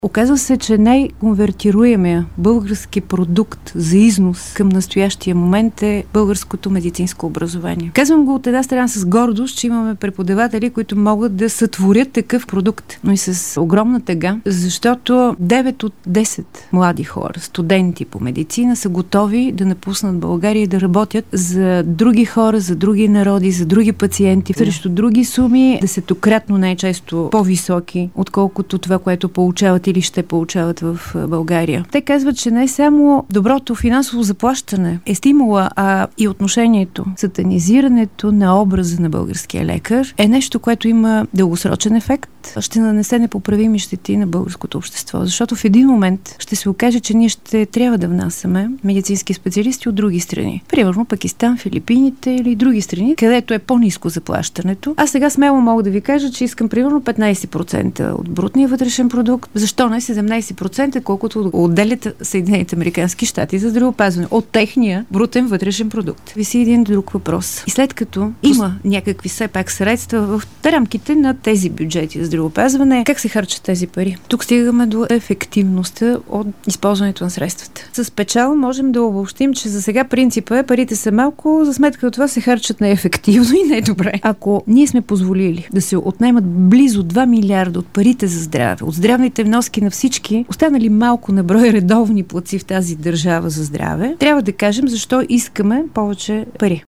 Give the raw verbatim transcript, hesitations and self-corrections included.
Оказва се, че най-конвертируемия български продукт за износ към настоящия момент е българското медицинско образование. Казвам го от една страна с гордост, че имаме преподаватели, които могат да сътворят такъв продукт, но и с огромна тъга, защото девет от десет млади хора, студенти по медицина, са готови да напуснат България и да работят за други хора, за други народи, за други пациенти, срещу други суми, десетократно най-често по-високи, отколкото това, което получават или ще получават в България. Те казват, че не само доброто финансово заплащане е стимула, а и отношението, сатанизирането на образа на българския лекар е нещо, което има дългосрочен ефект, ще нанесе непоправими щети на българското общество, защото в един момент ще се окаже, че ние ще трябва да внасяме медицински специалисти от други страни. Примерно Пакистан, Филипините или други страни, където е по-ниско заплащането. Аз сега смело мога да ви кажа, че искам примерно петнайсет процента от брутния вътрешен продукт. Защо не седемнайсет процента, колкото отделят Съединените американски щати за здравеопазване от техния брутен вътрешен продукт? Виси един друг въпрос. И след като има някакви все пак средства в рамките на тези бюджети за здравеопазване, как се харчат тези пари? Тук стигаме до ефективността от използването на средствата. С печал можем да обобщим, че за сега принципа е парите са малко, за сметка от това се харчат неефективно и не добре. Ако ние сме позволили да се отнемат близо два милиарда от парите за здраве, от здравните вноски на всички, останали малко на брой редовни платци в тази държава за здраве, трябва да кажем защо искаме повече пари.